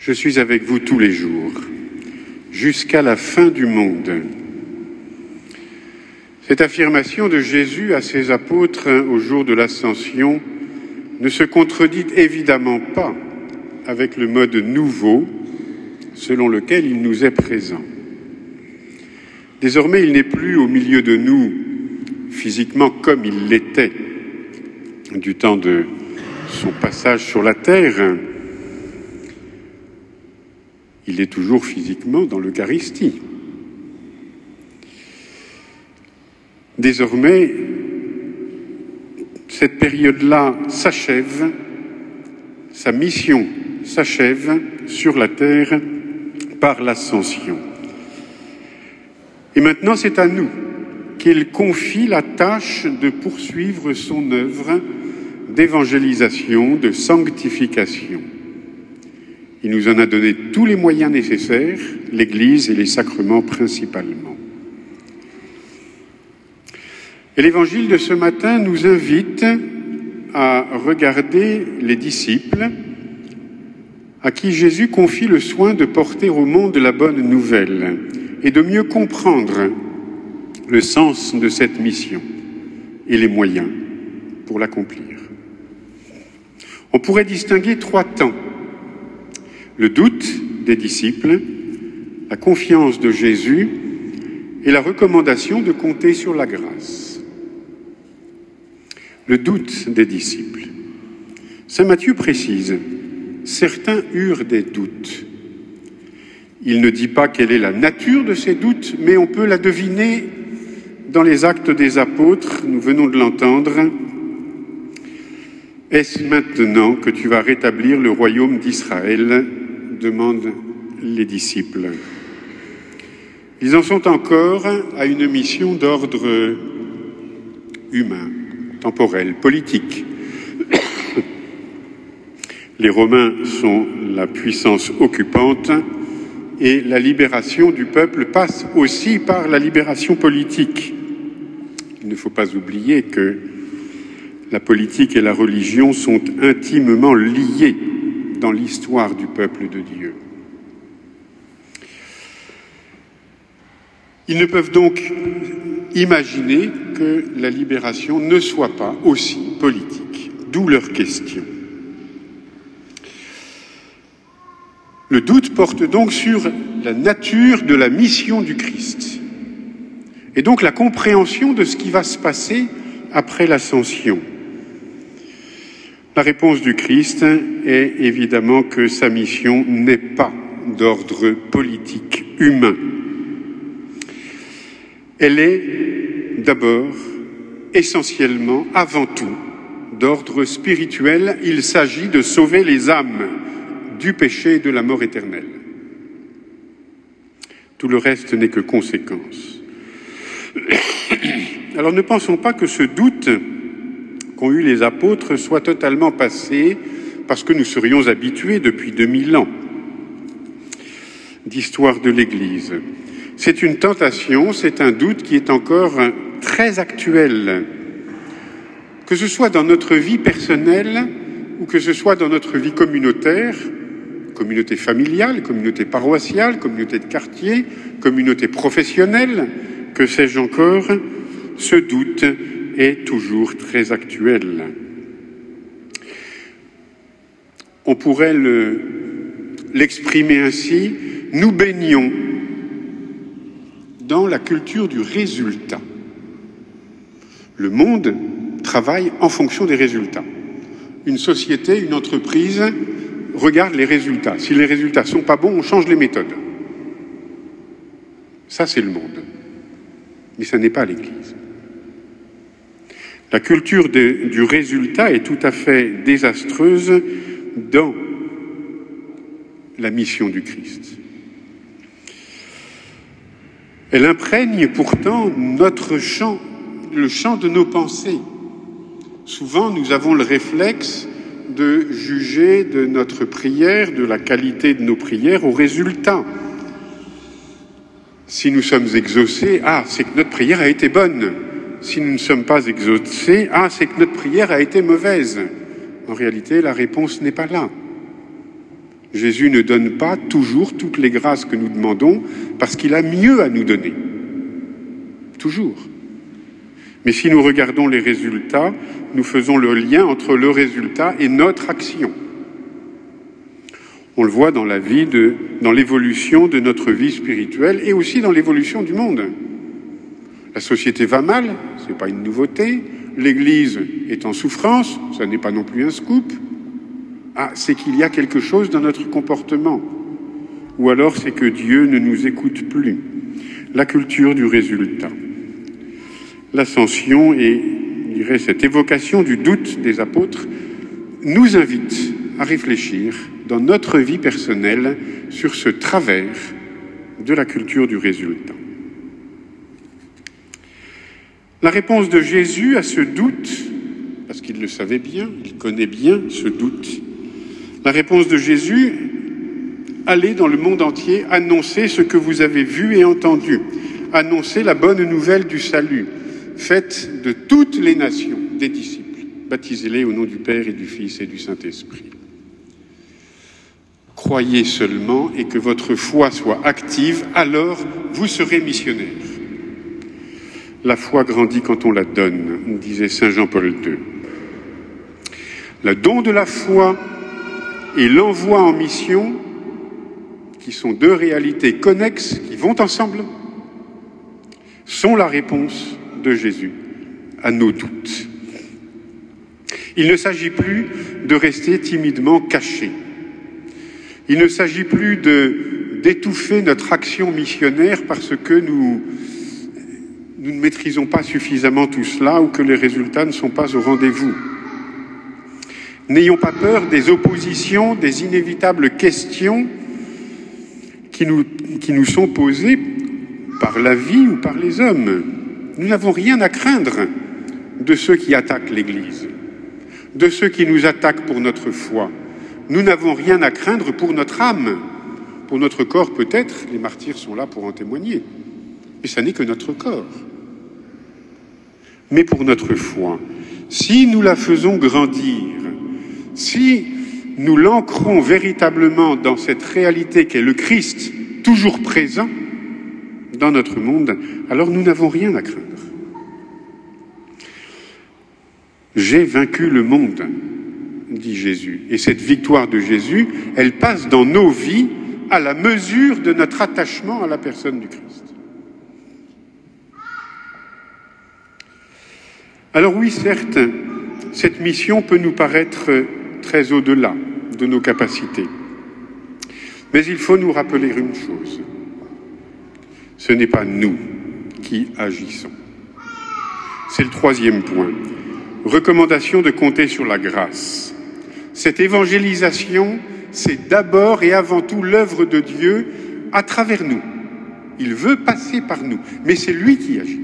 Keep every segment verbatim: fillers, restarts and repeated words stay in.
Je suis avec vous tous les jours, jusqu'à la fin du monde. Cette affirmation de Jésus à ses apôtres au jour de l'Ascension ne se contredit évidemment pas avec le mode nouveau selon lequel il nous est présent. Désormais, il n'est plus au milieu de nous physiquement comme il l'était du temps de son passage sur la terre. Il est toujours physiquement dans l'Eucharistie. Désormais, cette période-là s'achève, sa mission s'achève sur la terre par l'Ascension. Et maintenant, c'est à nous qu'il confie la tâche de poursuivre son œuvre d'évangélisation, de sanctification. Il nous en a donné tous les moyens nécessaires, l'Église et les sacrements principalement. Et l'Évangile de ce matin nous invite à regarder les disciples à qui Jésus confie le soin de porter au monde la bonne nouvelle et de mieux comprendre le sens de cette mission et les moyens pour l'accomplir. On pourrait distinguer trois temps. Le doute des disciples, la confiance de Jésus et la recommandation de compter sur la grâce. Le doute des disciples. Saint Matthieu précise, certains eurent des doutes. Il ne dit pas quelle est la nature de ces doutes, mais on peut la deviner dans les actes des apôtres, nous venons de l'entendre. Est-ce maintenant que tu vas rétablir le royaume d'Israël ? Demandent les disciples. Ils en sont encore à une mission d'ordre humain, temporel, politique. Les Romains sont la puissance occupante et la libération du peuple passe aussi par la libération politique. Il ne faut pas oublier que la politique et la religion sont intimement liées dans l'histoire du peuple de Dieu. Ils ne peuvent donc imaginer que la libération ne soit pas aussi politique, d'où leur question. Le doute porte donc sur la nature de la mission du Christ, et donc la compréhension de ce qui va se passer après l'Ascension. La réponse du Christ est évidemment que sa mission n'est pas d'ordre politique humain. Elle est d'abord, essentiellement, avant tout, d'ordre spirituel. Il s'agit de sauver les âmes du péché et de la mort éternelle. Tout le reste n'est que conséquence. Alors ne pensons pas que ce doute qu'ont eu les apôtres soit totalement passé parce que nous serions habitués depuis deux mille ans d'histoire de l'Église. C'est une tentation, c'est un doute qui est encore très actuel, que ce soit dans notre vie personnelle ou que ce soit dans notre vie communautaire, communauté familiale, communauté paroissiale, communauté de quartier, communauté professionnelle, que sais-je encore, ce doute est toujours très actuel. On pourrait le, l'exprimer ainsi, nous baignons dans la culture du résultat. Le monde travaille en fonction des résultats. Une société, une entreprise regarde les résultats. Si les résultats sont pas bons, on change les méthodes. Ça, c'est le monde. Mais ça n'est pas l'Église. La culture de, du résultat est tout à fait désastreuse dans la mission du Christ. Elle imprègne pourtant notre champ, le champ de nos pensées. Souvent, nous avons le réflexe de juger de notre prière, de la qualité de nos prières au résultat. Si nous sommes exaucés, ah, c'est que notre prière a été bonne. Si nous ne sommes pas exaucés, ah, c'est que notre prière a été mauvaise. En réalité, la réponse n'est pas là. Jésus ne donne pas toujours toutes les grâces que nous demandons parce qu'il a mieux à nous donner. Toujours. Mais si nous regardons les résultats, nous faisons le lien entre le résultat et notre action. On le voit dans la vie, de, dans l'évolution de notre vie spirituelle et aussi dans l'évolution du monde. La société va mal, ce n'est pas une nouveauté. L'Église est en souffrance, ça n'est pas non plus un scoop. Ah, c'est qu'il y a quelque chose dans notre comportement. Ou alors c'est que Dieu ne nous écoute plus. La culture du résultat. L'ascension et, je dirais, cette évocation du doute des apôtres nous invite à réfléchir dans notre vie personnelle sur ce travers de la culture du résultat. La réponse de Jésus à ce doute, parce qu'il le savait bien, il connaît bien ce doute, la réponse de Jésus, allez dans le monde entier annoncer ce que vous avez vu et entendu, annoncer la bonne nouvelle du salut, faites de toutes les nations des disciples, baptisez-les au nom du Père et du Fils et du Saint-Esprit. Croyez seulement et que votre foi soit active, alors vous serez missionnaires. La foi grandit quand on la donne, disait saint Jean-Paul deux. Le don de la foi et l'envoi en mission, qui sont deux réalités connexes, qui vont ensemble, sont la réponse de Jésus à nos doutes. Il ne s'agit plus de rester timidement caché. Il ne s'agit plus de, d'étouffer notre action missionnaire parce que nous, nous ne maîtrisons pas suffisamment tout cela ou que les résultats ne sont pas au rendez-vous. N'ayons pas peur des oppositions, des inévitables questions qui nous, qui nous sont posées par la vie ou par les hommes. Nous n'avons rien à craindre de ceux qui attaquent l'Église, de ceux qui nous attaquent pour notre foi. Nous n'avons rien à craindre pour notre âme. Pour notre corps, peut-être, les martyrs sont là pour en témoigner. Mais ça n'est que notre corps. Mais pour notre foi, si nous la faisons grandir, si nous l'ancrons véritablement dans cette réalité qu'est le Christ, toujours présent dans notre monde, alors nous n'avons rien à craindre. J'ai vaincu le monde, dit Jésus. Et cette victoire de Jésus, elle passe dans nos vies à la mesure de notre attachement à la personne du Christ. Alors oui, certes, cette mission peut nous paraître très au-delà de nos capacités. Mais il faut nous rappeler une chose. Ce n'est pas nous qui agissons. C'est le troisième point. Recommandation de compter sur la grâce. Cette évangélisation, c'est d'abord et avant tout l'œuvre de Dieu à travers nous. Il veut passer par nous, mais c'est lui qui agit.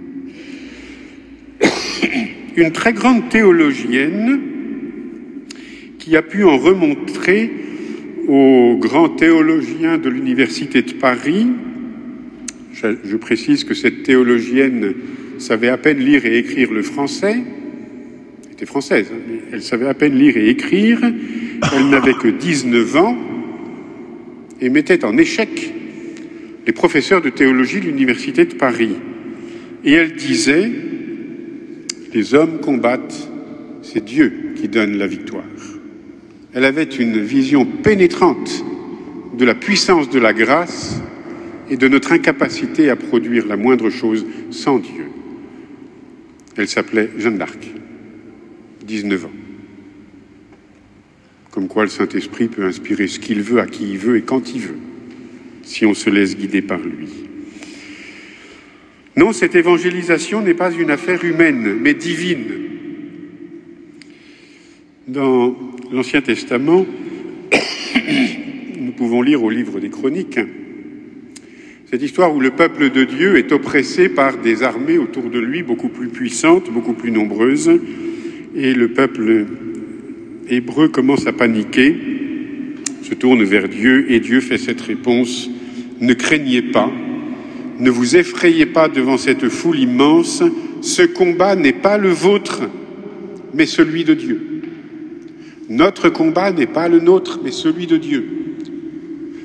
Une très grande théologienne qui a pu en remontrer aux grands théologiens de l'Université de Paris. Je, je précise que cette théologienne savait à peine lire et écrire le français. Elle était française, hein, mais elle savait à peine lire et écrire. Elle n'avait que dix-neuf ans et mettait en échec les professeurs de théologie de l'Université de Paris. Et elle disait: les hommes combattent, c'est Dieu qui donne la victoire. Elle avait une vision pénétrante de la puissance de la grâce et de notre incapacité à produire la moindre chose sans Dieu. Elle s'appelait Jeanne d'Arc, dix-neuf ans. Comme quoi le Saint-Esprit peut inspirer ce qu'il veut, à qui il veut et quand il veut, si on se laisse guider par lui. Non, cette évangélisation n'est pas une affaire humaine, mais divine. Dans l'Ancien Testament, nous pouvons lire au livre des Chroniques cette histoire où le peuple de Dieu est oppressé par des armées autour de lui beaucoup plus puissantes, beaucoup plus nombreuses, et le peuple hébreu commence à paniquer, se tourne vers Dieu, et Dieu fait cette réponse: ne craignez pas, ne vous effrayez pas devant cette foule immense, ce combat n'est pas le vôtre, mais celui de Dieu. Notre combat n'est pas le nôtre, mais celui de Dieu.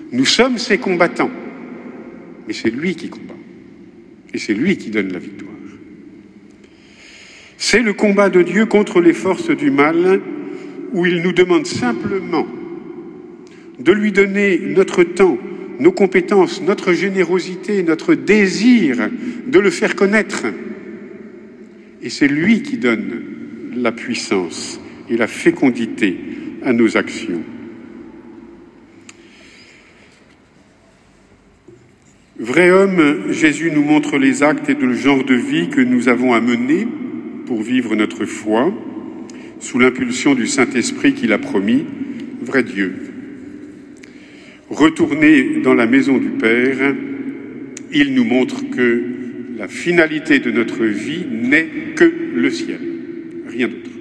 Nous sommes ses combattants, mais c'est lui qui combat. Et c'est lui qui donne la victoire. C'est le combat de Dieu contre les forces du mal, où il nous demande simplement de lui donner notre temps, nos compétences, notre générosité, notre désir de le faire connaître. Et c'est lui qui donne la puissance et la fécondité à nos actions. Vrai homme, Jésus nous montre les actes et le genre de vie que nous avons à mener pour vivre notre foi, sous l'impulsion du Saint-Esprit qu'il a promis, vrai Dieu. Retourner dans la maison du Père, il nous montre que la finalité de notre vie n'est que le ciel, rien d'autre.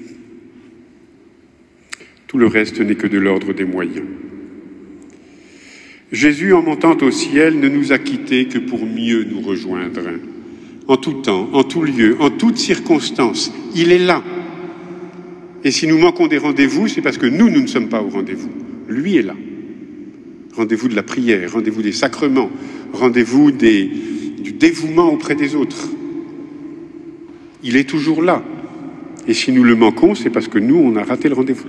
Tout le reste n'est que de l'ordre des moyens. Jésus, en montant au ciel, ne nous a quittés que pour mieux nous rejoindre. En tout temps, en tout lieu, en toutes circonstances, il est là. Et si nous manquons des rendez-vous, c'est parce que nous, nous ne sommes pas au rendez-vous. Lui est là. Rendez-vous de la prière, rendez-vous des sacrements, rendez-vous des, du dévouement auprès des autres. Il est toujours là. Et si nous le manquons, c'est parce que nous, on a raté le rendez-vous.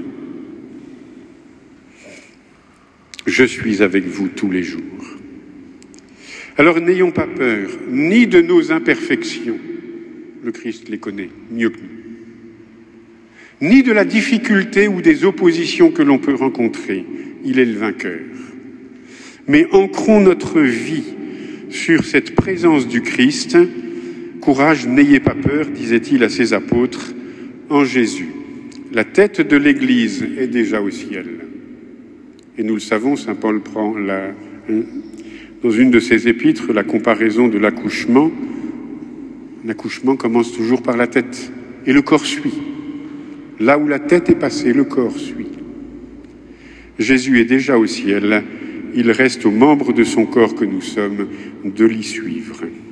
Je suis avec vous tous les jours. Alors n'ayons pas peur, ni de nos imperfections, le Christ les connaît mieux que nous, ni de la difficulté ou des oppositions que l'on peut rencontrer, il est le vainqueur. Mais ancrons notre vie sur cette présence du Christ. Courage, n'ayez pas peur, disait-il à ses apôtres, en Jésus. La tête de l'Église est déjà au ciel. Et nous le savons, saint Paul prend la, dans une de ses épîtres la comparaison de l'accouchement. L'accouchement commence toujours par la tête, et le corps suit. Là où la tête est passée, le corps suit. Jésus est déjà au ciel, il reste aux membres de son corps que nous sommes de l'y suivre.